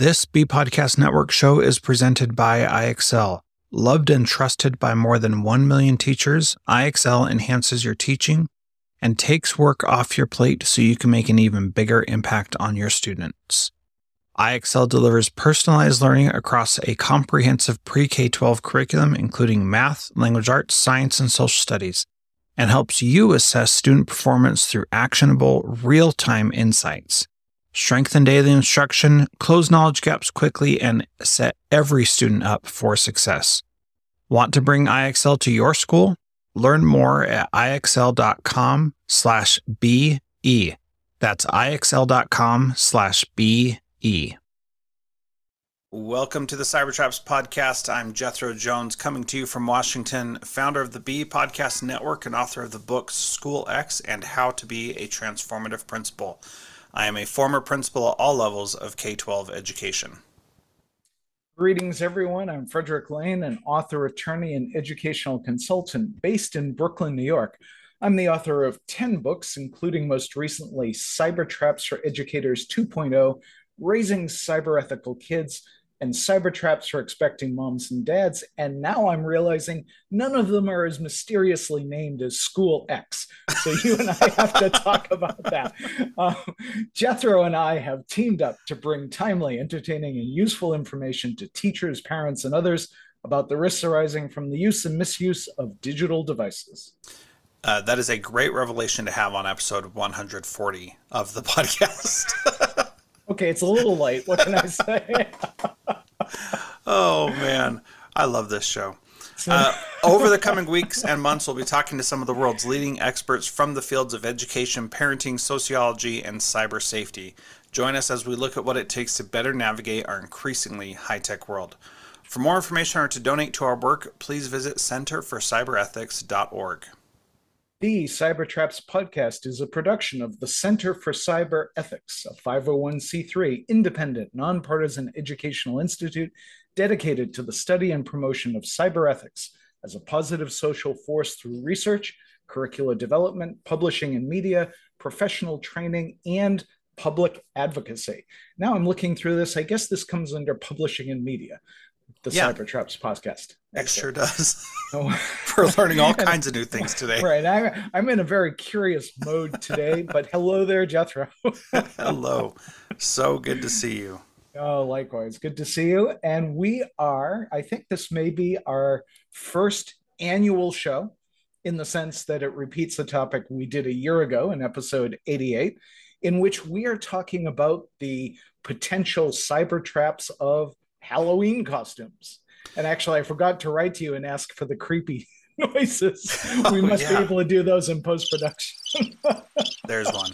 This B Podcast Network show is presented by IXL. Loved and trusted by more than 1 million teachers, IXL enhances your teaching and takes work off your plate so you can make an even bigger impact on your students. IXL delivers personalized learning across a comprehensive pre-K-12 curriculum, including math, language arts, science, and social studies, and helps you assess student performance through actionable, real-time insights. Strengthen daily instruction, close knowledge gaps quickly, and set every student up for success. Want to bring IXL to your school? Learn more at ixl.com/BE. That's ixl.com/BE. Welcome to the Cybertraps podcast. I'm Jethro Jones, coming to you from Washington, founder of the B Podcast Network and author of the books School X and How to Be a Transformative Principal. I am a former principal at all levels of K-12 education. Greetings, everyone. I'm Frederick Lane, an author, attorney, and educational consultant based in Brooklyn, New York. I'm the author of 10 books, including most recently Cybertraps for Educators 2.0, Raising Cyber Ethical Kids, and Cybertraps for Expecting Moms and Dads. And now I'm realizing none of them are as mysteriously named as School X. So you and I have to talk about that. Jethro and I have teamed up to bring timely, entertaining, and useful information to teachers, parents, and others about the risks arising from the use and misuse of digital devices. That is a great revelation to have on episode 140 of the podcast. Okay, it's a little light. What can I say? Oh, man. I love this show. Over the coming weeks and months, we'll be talking to some of the world's leading experts from the fields of education, parenting, sociology, and cyber safety. Join us as we look at what it takes to better navigate our increasingly high-tech world. For more information or to donate to our work, please visit centerforcyberethics.org. The Cybertraps podcast is a production of the Center for Cyber Ethics, a 501c3 independent, nonpartisan educational institute dedicated to the study and promotion of cyber ethics as a positive social force through research, curricular development, publishing and media, professional training, and public advocacy. Now I'm looking through this. I guess this comes under publishing and media. The Cybertraps podcast. It sure does. We're learning all kinds of new things today. Right. I'm in a very curious mode today, but hello there, Jethro. Hello. So good to see you. Oh, likewise. Good to see you. And I think this may be our first annual show in the sense that it repeats the topic we did a year ago in episode 88, in which we are talking about the potential cyber traps of Halloween costumes. And actually, I forgot to write to you and ask for the creepy noises. We must be able to do those in post-production. There's one.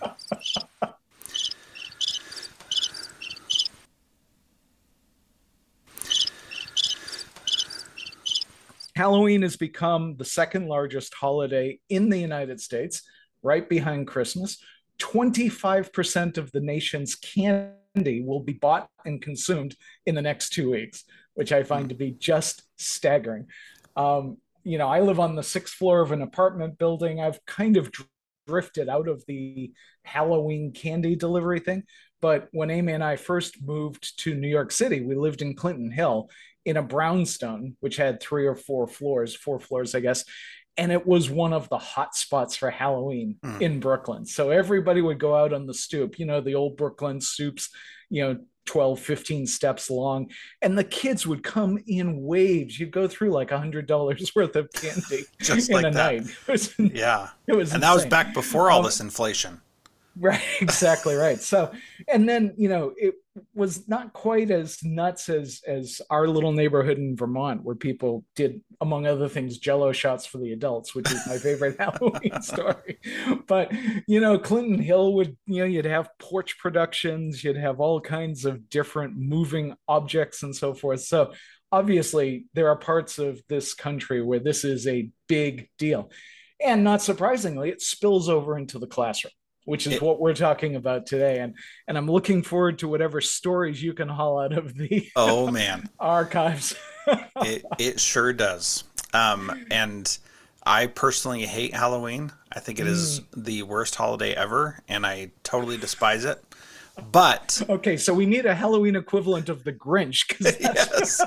Halloween has become the second largest holiday in the United States, right behind Christmas. 25% of the nation's candy will be bought and consumed in the next 2 weeks, which I find to be just staggering. I live on the 6th floor of an apartment building. I've kind of drifted out of the Halloween candy delivery thing. But when Amy and I first moved to New York City, we lived in Clinton Hill in a brownstone, which had 3 or 4 floors, I guess. And it was one of the hot spots for Halloween in Brooklyn. So everybody would go out on the stoop, the old Brooklyn stoops, 12, 15 steps long. And the kids would come in waves. You'd go through like $100 worth of candy just in like a that. night. It was and that was back before all this inflation. Right, exactly right. So, and then, it was not quite as nuts as our little neighborhood in Vermont, where people did, among other things, Jell-O shots for the adults, which is my favorite Halloween story. But, Clinton Hill would, you'd have porch productions, you'd have all kinds of different moving objects and so forth. So obviously there are parts of this country where this is a big deal. And not surprisingly, it spills over into the classroom, which is what we're talking about today. And I'm looking forward to whatever stories you can haul out of the archives. It sure does. And I personally hate Halloween. I think it is the worst holiday ever, and I totally despise it. But Okay, so we need a Halloween equivalent of the Grinch because yes.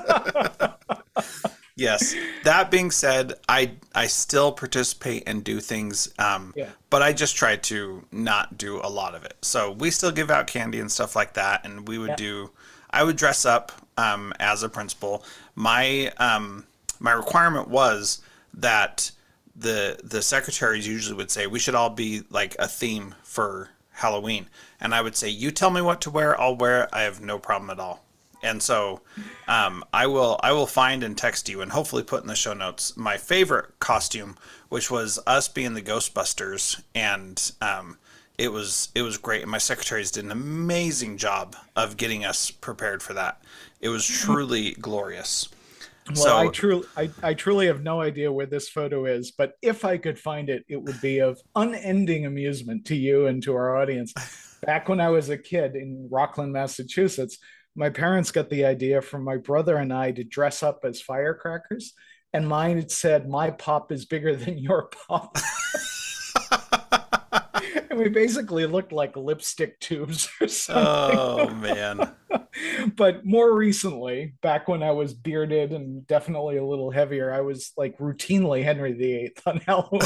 Yes. That being said, I still participate and do things, yeah, but I just try to not do a lot of it. So we still give out candy and stuff like that, and we would yeah. do. I would dress up as a principal. My requirement was that the secretaries usually would say we should all be like a theme for Halloween, and I would say you tell me what to wear, I'll wear it. I have no problem at all. And so I will find and text you and hopefully put in the show notes my favorite costume, which was us being the Ghostbusters, and it was great. And my secretaries did an amazing job of getting us prepared for that. It was truly glorious. Well, So I truly have no idea where this photo is, but if I could find it, it would be of unending amusement to you and to our audience. Back when I was a kid in Rockland, Massachusetts, my parents got the idea from my brother and I to dress up as firecrackers, and mine had said, "My pop is bigger than your pop." And we basically looked like lipstick tubes or something. oh man. But more recently, back when I was bearded and definitely a little heavier, I was like routinely Henry VIII on Halloween.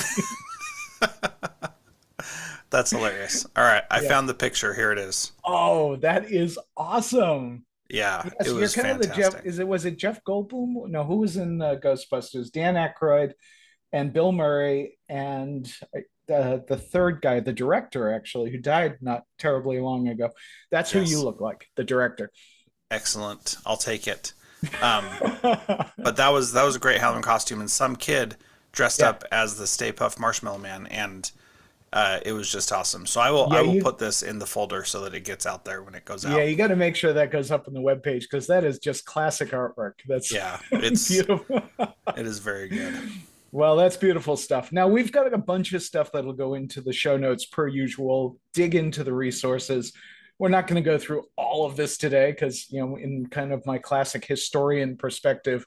That's hilarious. All right, I Yeah. found the picture. Here it is. Oh, that is awesome. Yeah, it Yes, you're was kind of the Jeff. fantastic. Was it Jeff Goldblum? No, who was in Ghostbusters? Dan Aykroyd and Bill Murray and the third guy, the director actually, who died not terribly long ago. That's who you Yes. look like, the director. Excellent. I'll take it. Um, but that was a great Halloween costume, and some kid dressed Yeah, up as the Stay Puft Marshmallow Man, and it was just awesome. So I yeah, will you put this in the folder so that it gets out there when it goes yeah, out. you got to make sure that goes up on the webpage because that is just classic artwork. That's Yeah, beautiful. it is very good. Well, that's beautiful stuff. Now we've got a bunch of stuff that'll go into the show notes per usual. Dig into the resources. We're not going to go through all of this today because, in kind of my classic historian perspective,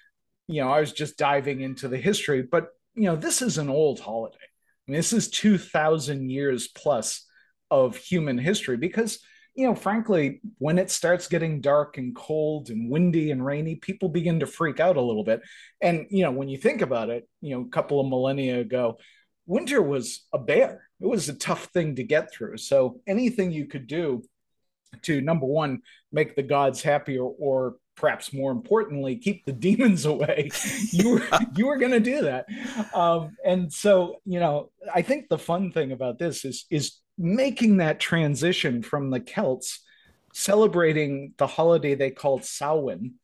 I was just diving into the history, but this is an old holiday. I mean, this is 2000 years plus of human history because, frankly, when it starts getting dark and cold and windy and rainy, people begin to freak out a little bit. And, when you think about it, a couple of millennia ago, winter was a bear. It was a tough thing to get through. So anything you could do to, number one, make the gods happier, or perhaps more importantly, keep the demons away, you were going to do that. And so, I think the fun thing about this is making that transition from the Celts celebrating the holiday they called Samhain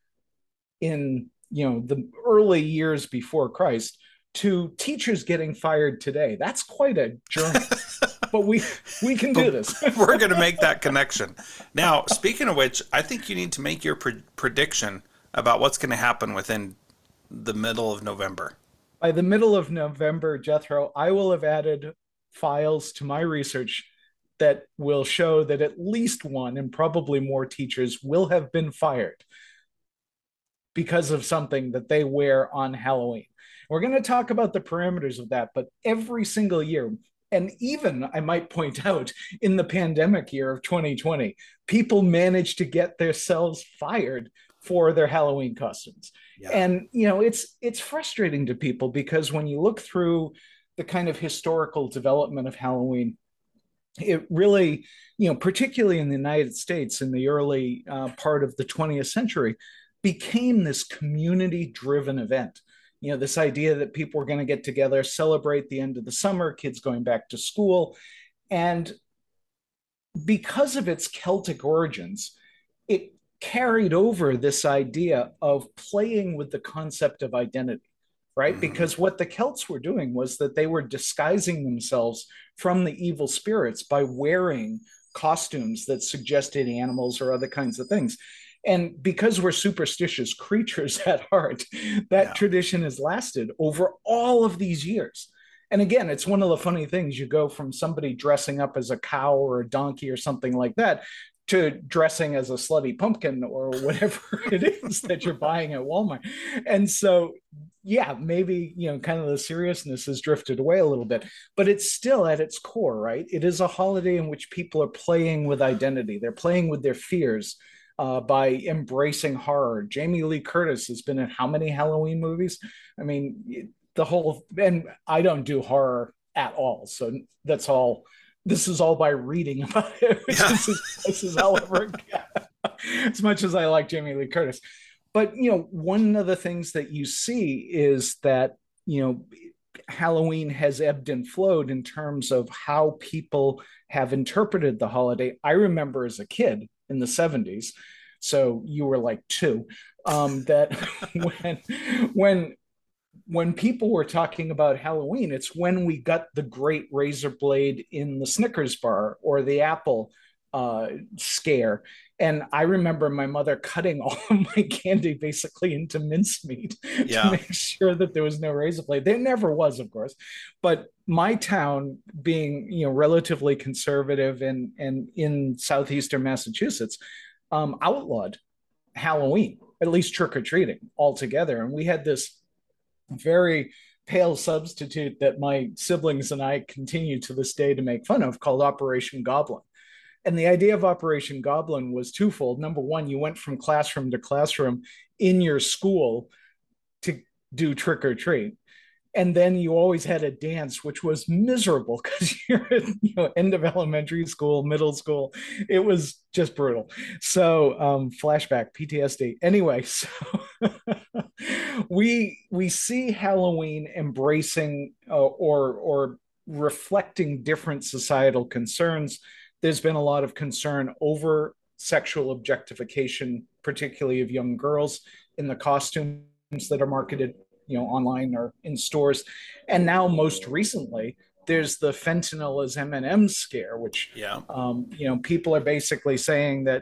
in the early years before Christ to teachers getting fired today. That's quite a journey, but we can do But this. we're going to make that connection. Now, speaking of which, I think you need to make your prediction about what's going to happen within the middle of November. By the middle of November, Jethro, I will have added files to my research that will show that at least one and probably more teachers will have been fired because of something that they wear on Halloween. We're going to talk about the parameters of that, but every single year, and even I might point out in the pandemic year of 2020, people managed to get themselves fired for their Halloween costumes. Yeah. And it's frustrating to people because when you look through the kind of historical development of Halloween, it really, particularly in the United States in the early part of the 20th century, became this community driven event. This idea that people were going to get together, celebrate the end of the summer, kids going back to school. And because of its Celtic origins, it carried over this idea of playing with the concept of identity, right? Hmm. Because what the Celts were doing was that they were disguising themselves from the evil spirits by wearing costumes that suggested animals or other kinds of things. And because we're superstitious creatures at heart, that Yeah. tradition has lasted over all of these years. And again, it's one of the funny things. You go from somebody dressing up as a cow or a donkey or something like that to dressing as a slutty pumpkin or whatever it is that you're buying at Walmart. And so yeah, maybe, kind of the seriousness has drifted away a little bit, but it's still at its core, right? It is a holiday in which people are playing with identity. They're playing with their fears by embracing horror. Jamie Lee Curtis has been in how many Halloween movies? I mean, the whole, and I don't do horror at all. So that's all. This is all by reading about it, which Yeah. is as close as I'll ever get. As much as I like Jamie Lee Curtis. But, one of the things that you see is that, Halloween has ebbed and flowed in terms of how people have interpreted the holiday. I remember as a kid in the 70s, so you were like two, that when when people were talking about Halloween, it's when we got the great razor blade in the Snickers bar or the apple scare. And I remember my mother cutting all of my candy basically into mincemeat to Yeah. make sure that there was no razor blade. There never was, of course. But my town, being relatively conservative and in southeastern Massachusetts, outlawed Halloween, at least trick or treating altogether. And we had this very pale substitute that my siblings and I continue to this day to make fun of called Operation Goblin. And the idea of Operation Goblin was twofold. Number one, you went from classroom to classroom in your school to do trick or treat. And then you always had a dance, which was miserable because you're at end of elementary school, middle school. It was just brutal. So flashback, PTSD. Anyway, so we see Halloween embracing or reflecting different societal concerns. There's been a lot of concern over sexual objectification, particularly of young girls in the costumes that are marketed online or in stores. And now most recently there's the fentanyl as M&M scare, which Yeah. people are basically saying that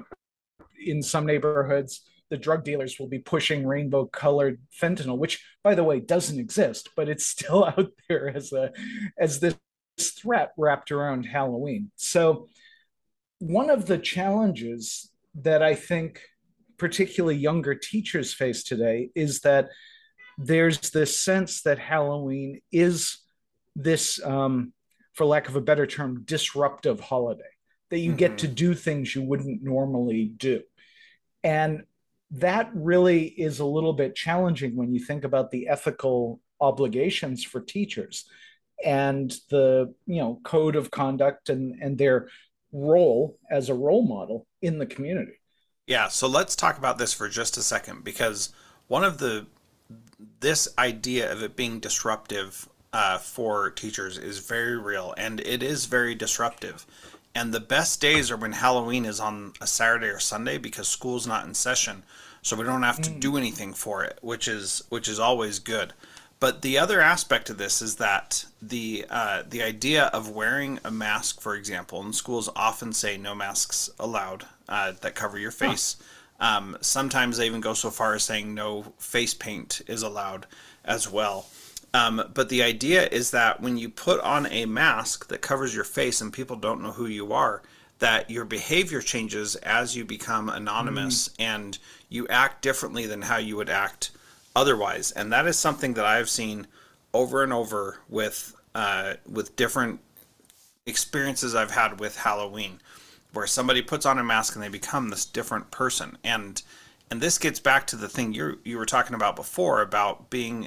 in some neighborhoods the drug dealers will be pushing rainbow colored fentanyl, which by the way doesn't exist, but it's still out there as this threat wrapped around Halloween. So one of the challenges that I think particularly younger teachers face today is that there's this sense that Halloween is this, for lack of a better term, disruptive holiday, that you get to Mm-hmm. do things you wouldn't normally do. And that really is a little bit challenging when you think about the ethical obligations for teachers and the code of conduct and their role as a role model in the community. Yeah, so let's talk about this for just a second because one of the this idea of it being disruptive for teachers is very real and it is very disruptive. And the best days are when Halloween is on a Saturday or Sunday because school's not in session, so we don't have to Mm. do anything for it, which is always good. But the other aspect of this is that the idea of wearing a mask, for example, and schools often say no masks allowed that cover your Huh. face. Sometimes they even go so far as saying no face paint is allowed as well. But the idea is that when you put on a mask that covers your face and people don't know who you are, that your behavior changes as you become Mm. anonymous and you act differently than how you would act otherwise. And that is something that I've seen over and over with different experiences I've had with Halloween, where somebody puts on a mask and they become this different person. And this gets back to the thing you were talking about before about being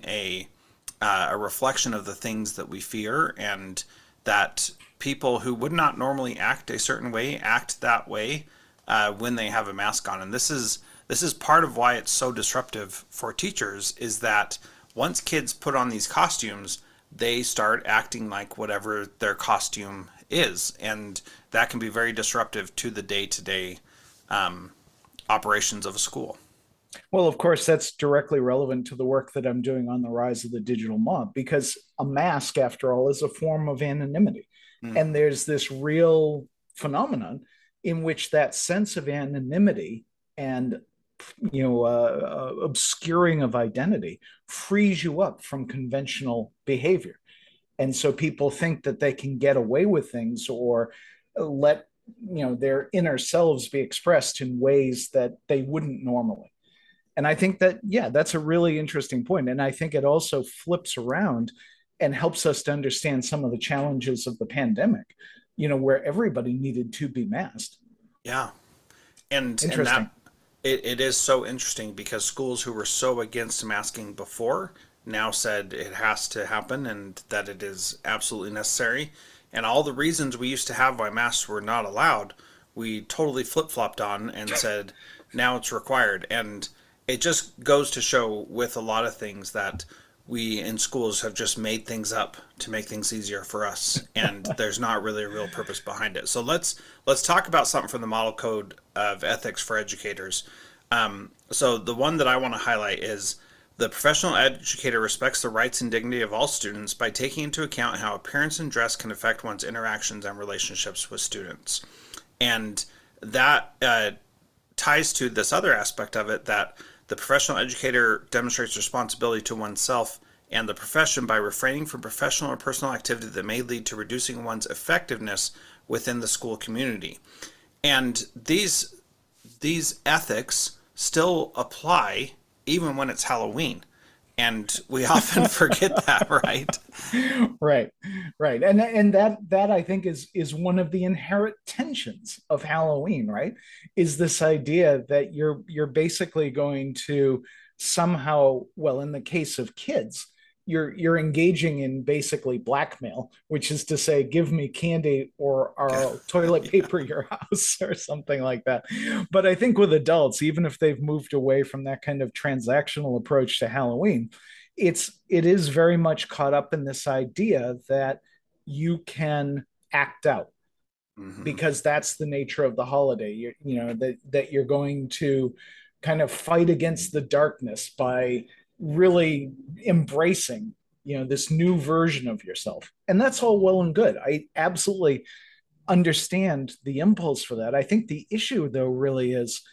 a reflection of the things that we fear, and that people who would not normally act a certain way act that way when they have a mask on. And this is part of why it's so disruptive for teachers, is that once kids put on these costumes, they start acting like whatever their costume is, and that can be very disruptive to the day-to-day operations of a school. Well, of course, that's directly relevant to the work that I'm doing on the rise of the digital mob, because a mask, after all, is a form of anonymity. And Mm-hmm. there's this real phenomenon in which that sense of anonymity and obscuring of identity frees you up from conventional behavior. And so people think that they can get away with things or let their inner selves be expressed in ways that they wouldn't normally. And I think that, yeah, that's a really interesting point. And I think it also flips around and helps us to understand some of the challenges of the pandemic, where everybody needed to be masked. Yeah. And Interesting. that it is so interesting because schools who were so against masking before now said it has to happen and that it is absolutely necessary. And all the reasons we used to have why masks were not allowed, we totally flip flopped on and said now it's required. And it just goes to show with a lot of things that we in schools have just made things up to make things easier for us, and there's not really a real purpose behind it. So let's talk about something from the model code of ethics for educators. So the one that I want to highlight is the professional educator respects the rights and dignity of all students by taking into account how appearance and dress can affect one's interactions and relationships with students. And that ties to this other aspect of it, that the professional educator demonstrates responsibility to oneself and the profession by refraining from professional or personal activity that may lead to reducing one's effectiveness within the school community. And these ethics still apply even when it's Halloween. And we often forget that, right? Right, right. And that I think is one of the inherent tensions of Halloween, right? Is this idea that you're basically going to somehow, well, in the case of kids, you're engaging in basically blackmail, which is to say, give me candy or I'll toilet Yeah. paper your house or something like that. But I think with adults, even if they've moved away from that kind of transactional approach to Halloween, it is very much caught up in this idea that you can act out Mm-hmm. because that's the nature of the holiday. That you're going to kind of fight against the darkness by really embracing this new version of yourself, and that's all well and good. I absolutely understand the impulse for that. I think the issue though really is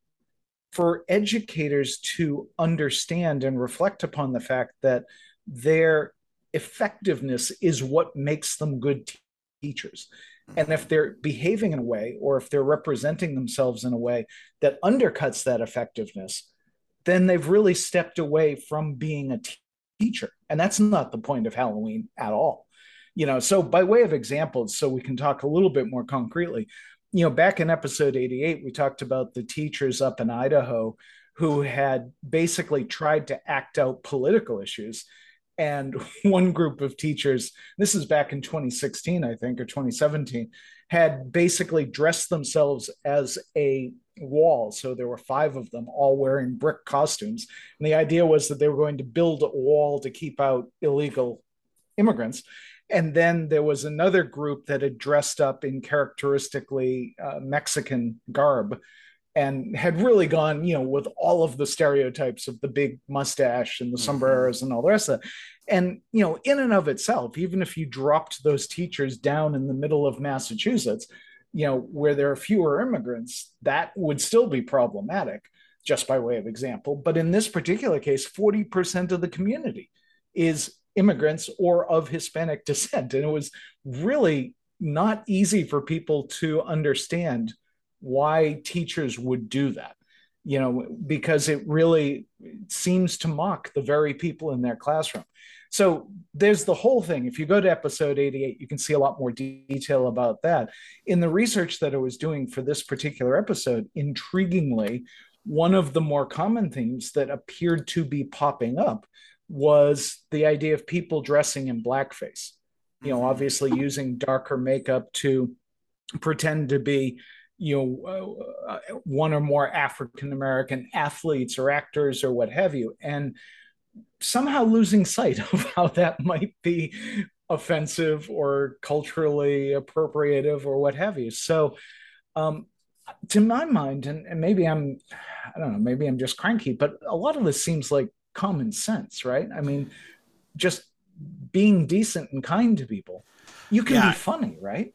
for educators to understand and reflect upon the fact that their effectiveness is what makes them good teachers. And if they're behaving in a way, or if they're representing themselves in a way that undercuts that effectiveness, then they've really stepped away from being a teacher. And that's not the point of Halloween at all. So by way of examples, so we can talk a little bit more concretely, back in episode 88, we talked about the teachers up in Idaho who had basically tried to act out political issues. And one group of teachers, this is back in 2016, I think, or 2017, had basically dressed themselves as a wall. So there were 5 of them all wearing brick costumes. And the idea was that they were going to build a wall to keep out illegal immigrants. And then there was another group that had dressed up in characteristically Mexican garb and had really gone, with all of the stereotypes of the big mustache and the Mm-hmm. sombreros and all the rest of it. And, in and of itself, even if you dropped those teachers down in the middle of Massachusetts, where there are fewer immigrants, that would still be problematic, just by way of example. But in this particular case, 40% of the community is immigrants or of Hispanic descent. And it was really not easy for people to understand why teachers would do that, because it really seems to mock the very people in their classroom. So there's the whole thing. If you go to episode 88, you can see a lot more detail about that. In the research that I was doing for this particular episode, intriguingly, one of the more common themes that appeared to be popping up was the idea of people dressing in blackface, Mm-hmm. obviously using darker makeup to pretend to be one or more African American athletes or actors or what have you, and somehow losing sight of how that might be offensive or culturally appropriative or what have you. So, um, to my mind, and maybe I don't know, maybe I'm just cranky, but a lot of this seems like common sense, right? I mean, just being decent and kind to people. You can be Yeah. funny, right?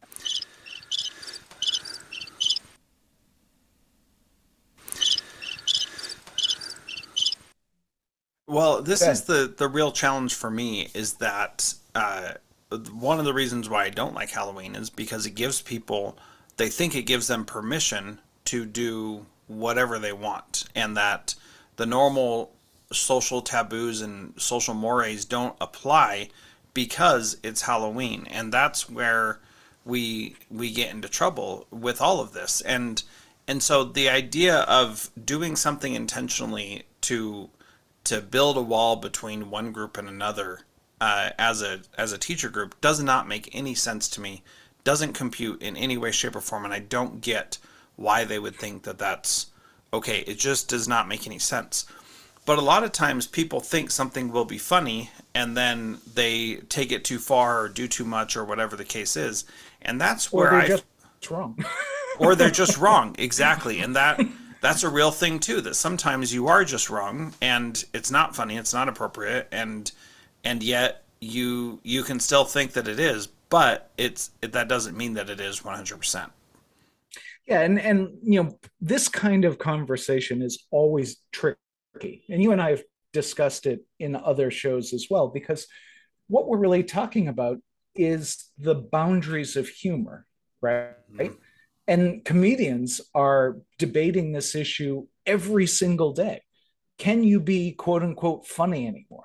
Well, this is Good. the real challenge for me is that one of the reasons why I don't like Halloween is because it gives people, they think it gives them permission to do whatever they want, and that the normal social taboos and social mores don't apply because it's Halloween, and that's where we get into trouble with all of this. And so the idea of doing something intentionally to build a wall between one group and another, as a teacher group, does not make any sense to me. Doesn't compute in any way, shape, or form, and I don't get why they would think that that's okay. It just does not make any sense. But a lot of times people think something will be funny and then they take it too far or do too much or whatever the case is. And that's Or where they're I just wrong. or they're just wrong. Exactly. And that's a real thing too, that sometimes you are just wrong and it's not funny, it's not appropriate, and yet you can still think that it is, but that doesn't mean that it is 100%. Yeah, and this kind of conversation is always tricky. And you and I have discussed it in other shows as well, because what we're really talking about is the boundaries of humor, right? Mhm. And comedians are debating this issue every single day. Can you be quote unquote funny anymore?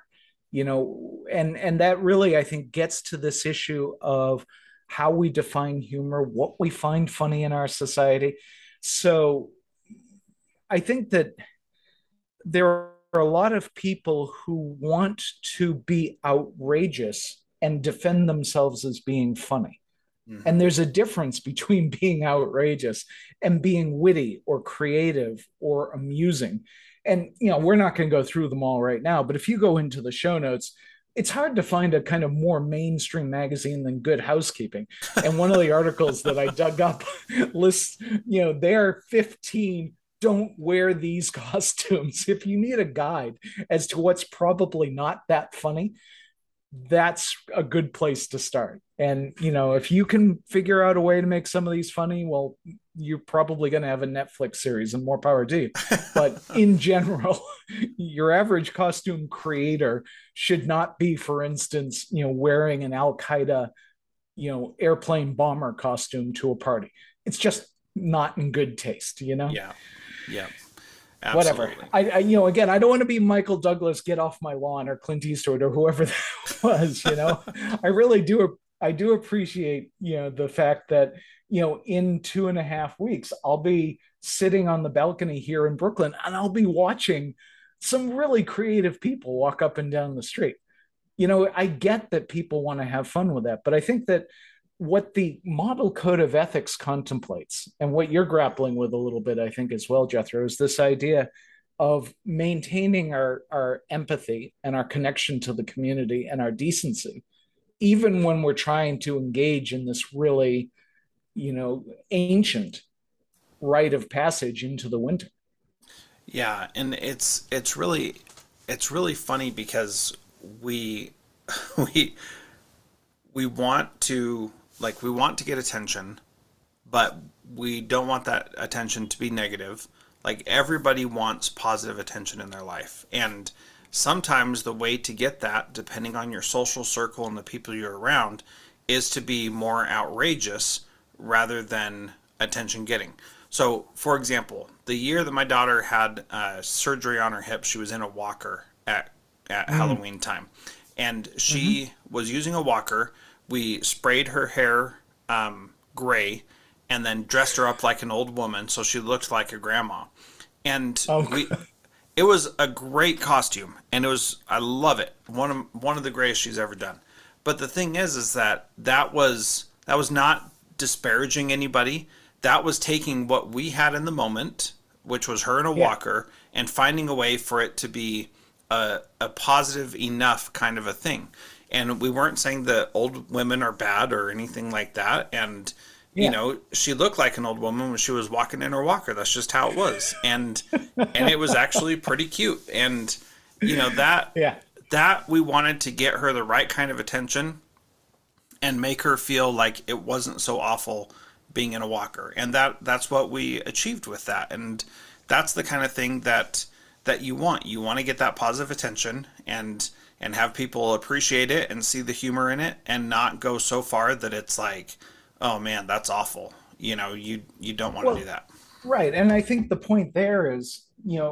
And that really, I think, gets to this issue of how we define humor, what we find funny in our society. So I think that there are a lot of people who want to be outrageous and defend themselves as being funny. And Mhm. there's a difference between being outrageous and being witty or creative or amusing. And, we're not going to go through them all right now, but if you go into the show notes, it's hard to find a kind of more mainstream magazine than Good Housekeeping. And one of the articles that I dug up lists, their 15 don't wear these costumes. If you need a guide as to what's probably not that funny, that's a good place to start. And, if you can figure out a way to make some of these funny, well, you're probably going to have a Netflix series and more power to you. But in general, your average costume creator should not be, for instance, wearing an Al Qaeda, airplane bomber costume to a party. It's just not in good taste. Yeah. Yeah. Whatever. Absolutely. Again, I don't want to be Michael Douglas, get off my lawn, or Clint Eastwood, or whoever that was. I really do. I do appreciate, the fact that, in 2.5 weeks, I'll be sitting on the balcony here in Brooklyn and I'll be watching some really creative people walk up and down the street. I get that people want to have fun with that, but I think that what the model code of ethics contemplates, and what you're grappling with a little bit, I think, as well, Jethro, is this idea of maintaining our empathy and our connection to the community and our decency, even when we're trying to engage in this really, ancient rite of passage into the winter. Yeah, and it's really funny because we we we want to we want to get attention, but we don't want that attention to be negative. Like everybody wants positive attention in their life. And sometimes the way to get that, depending on your social circle and the people you're around, is to be more outrageous rather than attention getting. So, for example, the year that my daughter had surgery on her hip, she was in a walker at Mm. Halloween time. And Mm-hmm. she was using a walker. We sprayed her hair gray and then dressed her up like an old woman so she looked like a grandma. And Oh, it was a great costume and I love it. One of the greatest she's ever done. But the thing is that was not disparaging anybody. That was taking what we had in the moment, which was her in a yeah. walker, and finding a way for it to be a positive enough kind of a thing. And we weren't saying that old women are bad or anything like that. And Yeah. she looked like an old woman when she was walking in her walker. That's just how it was. And it was actually pretty cute. And that Yeah. that we wanted to get her the right kind of attention and make her feel like it wasn't so awful being in a walker. And that's what we achieved with that. And that's the kind of thing that you want. You want to get that positive attention and have people appreciate it and see the humor in it and not go so far that it's like, oh man, that's awful. You don't want to do Well, that. right. And I think the point there is,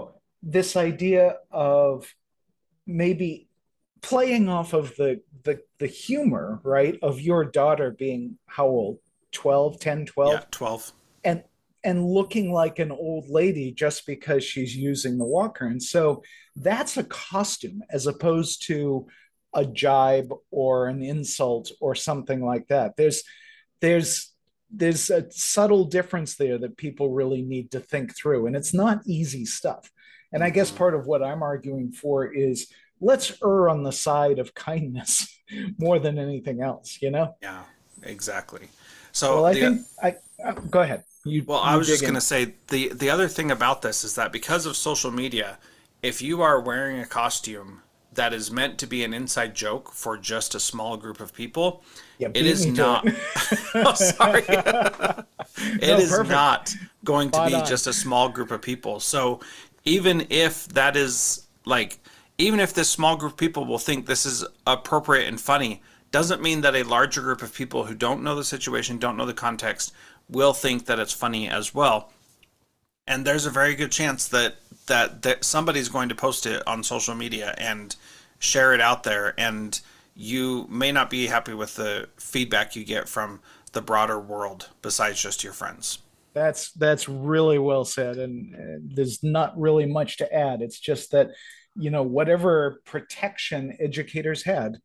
this idea of maybe playing off of the humor, right, of your daughter being how old? 12, 10, Yeah, 12, 12. and looking like an old lady just because she's using the walker. And so that's a costume as opposed to a jibe or an insult or something like that. There's there's a subtle difference there that people really need to think through, and it's not easy stuff. And I guess Hmm. part of what I'm arguing for is let's err on the side of kindness more than anything else, you know? Yeah, exactly. Well, So I the think go ahead. You Well, I you was dig just going to in. say the other thing about this is that because of social media, if you are wearing a costume that is meant to be an inside joke for just a small group of people, Yeah, it beat is me to not. Oh, sorry. it. It No, is perfect. not going to Spot be on. just a small group of people. So even if that is like, even if this small group of people will think this is appropriate and funny, doesn't mean that a larger group of people who don't know the situation, don't know the context, will think that it's funny as well. And there's a very good chance that somebody's going to post it on social media and share it out there, and you may not be happy with the feedback you get from the broader world besides just your friends. That's really well said, and there's not really much to add. It's just that, whatever protection educators had,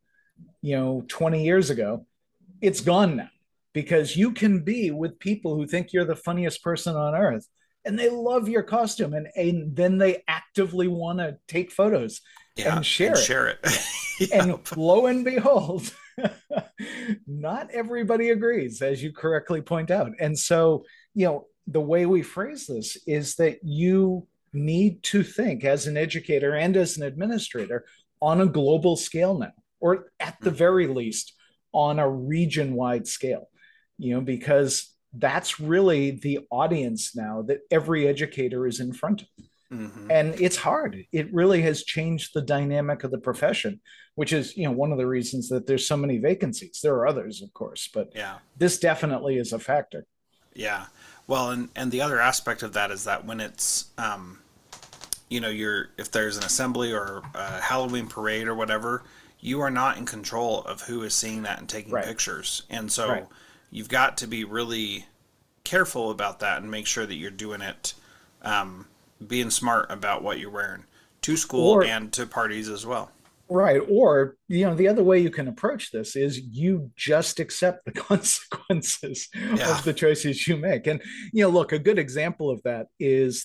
20 years ago, it's gone now because you can be with people who think you're the funniest person on earth and they love your costume and then they actively want to take photos Yeah, and and share it. share it. And Yep. lo and behold, not everybody agrees, as you correctly point out. And so, the way we phrase this is that you need to think as an educator and as an administrator on a global scale now, or at the very Mm-hmm. least on a region wide scale, because that's really the audience now that every educator is in front of. Mm-hmm. And it's hard. It really has changed the dynamic of the profession, which is, one of the reasons that there's so many vacancies. There are others, of course, but Yeah. this definitely is a factor. Yeah. Well, and the other aspect of that is that when it's you're if there's an assembly or a Halloween parade or whatever, you are not in control of who is seeing that and taking Right. pictures. And Right. so you've got to be really careful about that and make sure that you're doing it, being smart about what you're wearing to school Or and to parties as well. right. Or, the other way you can approach this is you just accept the consequences Yeah. of the choices you make. And, look, a good example of that is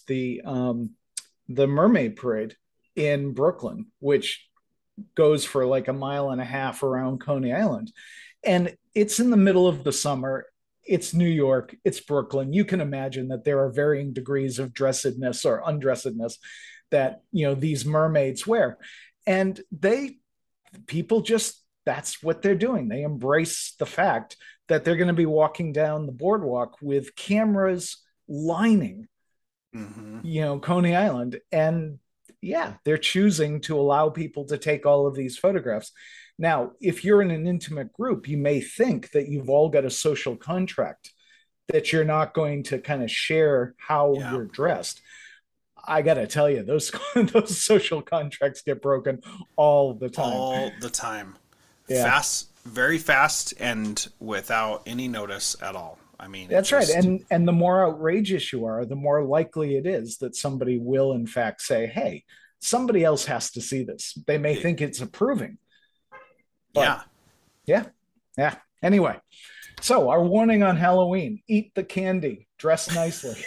the Mermaid Parade in Brooklyn, which goes for like a mile and a half around Coney Island. And it's in the middle of the summer. It's New York, it's Brooklyn. You can imagine that there are varying degrees of dressedness or undressedness that, these mermaids wear. And people just, that's what they're doing. They embrace the fact that they're going to be walking down the boardwalk with cameras lining, Mm-hmm. Coney Island. And yeah, they're choosing to allow people to take all of these photographs. Now, if you're in an intimate group, you may think that you've all got a social contract, that you're not going to kind of share how Yeah. you're dressed. I got to tell you, those those social contracts get broken all the time. All the time. Yeah, Fast, very fast, and without any notice at all. I mean, it that's right. just, And the more outrageous you are, the more likely it is that somebody will, in fact, say, "Hey, somebody else has to see this." They may it, think it's approving, but yeah. yeah, yeah. Anyway, so our warning on Halloween: eat the candy, dress nicely.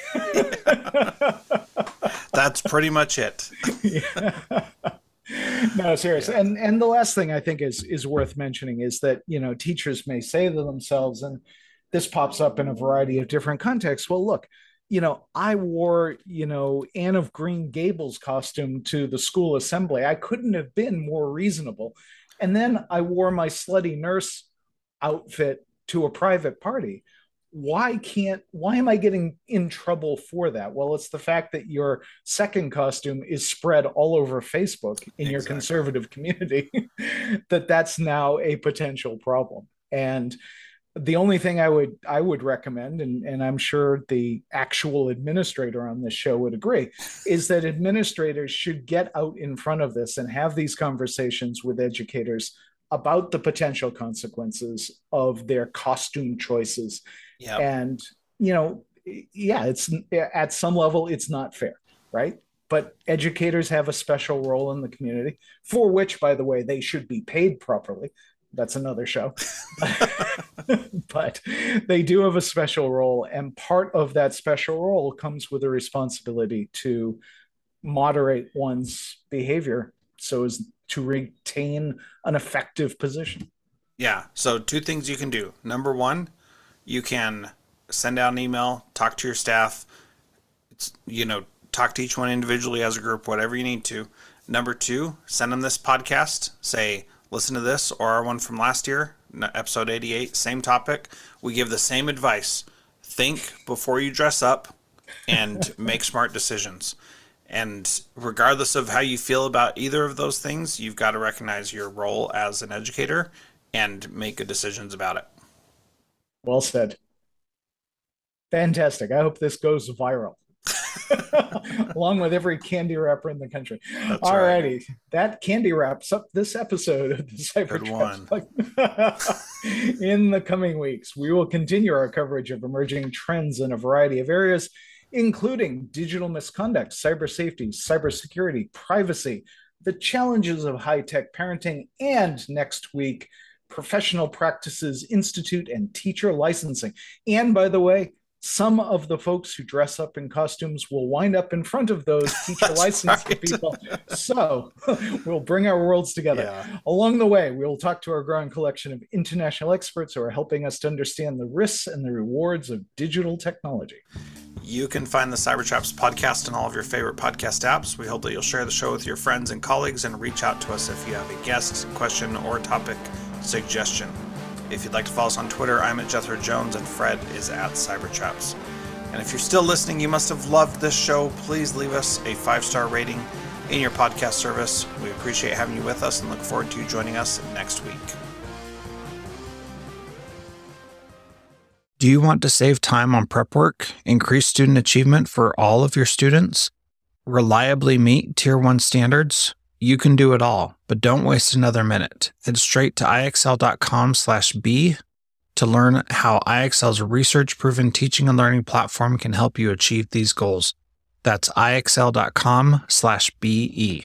That's pretty much it. Yeah. No, seriously. Yeah. And the last thing I think is worth mentioning is that, teachers may say to themselves, and this pops up in a variety of different contexts. Well, look, I wore, Anne of Green Gables costume to the school assembly. I couldn't have been more reasonable. And then I wore my slutty nurse outfit to a private party. Why am I getting in trouble for that? Well, it's the fact that your second costume is spread all over Facebook in your Exactly. conservative community, that's now a potential problem. And The only thing I would recommend, and I'm sure the actual administrator on this show would agree, is that administrators should get out in front of this and have these conversations with educators about the potential consequences of their costume choices. Yeah. And, yeah, it's at some level, it's not fair, right? But educators have a special role in the community, for which, by the way, they should be paid properly. That's another show. But they do have a special role. And part of that special role comes with a responsibility to moderate one's behavior so as to retain an effective position. Yeah. So 2 things you can do. Number 1, you can send out an email, talk to your staff, talk to each one individually as a group, whatever you need to. Number 2, send them this podcast. Say, listen to this or our one from last year, episode 88, same topic. We give the same advice. Think before you dress up and make smart decisions. And regardless of how you feel about either of those things, you've got to recognize your role as an educator and make good decisions about it. Well said. Fantastic. I hope this goes viral. Along with every candy wrapper in the country. All righty. That candy wraps up this episode of the Cybertraps. In the coming weeks, we will continue our coverage of emerging trends in a variety of areas, including digital misconduct, cyber safety, cybersecurity, privacy, the challenges of high-tech parenting, and next week, Professional Practices Institute and teacher licensing. And by the way, some of the folks who dress up in costumes will wind up in front of those teacher licensing people. So we'll bring our worlds together. Yeah. Along the way, we'll talk to our growing collection of international experts who are helping us to understand the risks and the rewards of digital technology. You can find the Cybertraps podcast in all of your favorite podcast apps. We hope that you'll share the show with your friends and colleagues and reach out to us if you have a guest, question, or topic suggestion. If you'd like to follow us on Twitter, I'm at Jethro Jones and Fred is at Cybertraps. And if you're still listening, you must have loved this show. Please leave us a 5-star rating in your podcast service. We appreciate having you with us and look forward to you joining us next week. Do you want to save time on prep work, increase student achievement for all of your students, reliably meet Tier 1 standards? You can do it all, but don't waste another minute. Head straight to ixl.com/B to learn how IXL's research-proven teaching and learning platform can help you achieve these goals. That's ixl.com/BE.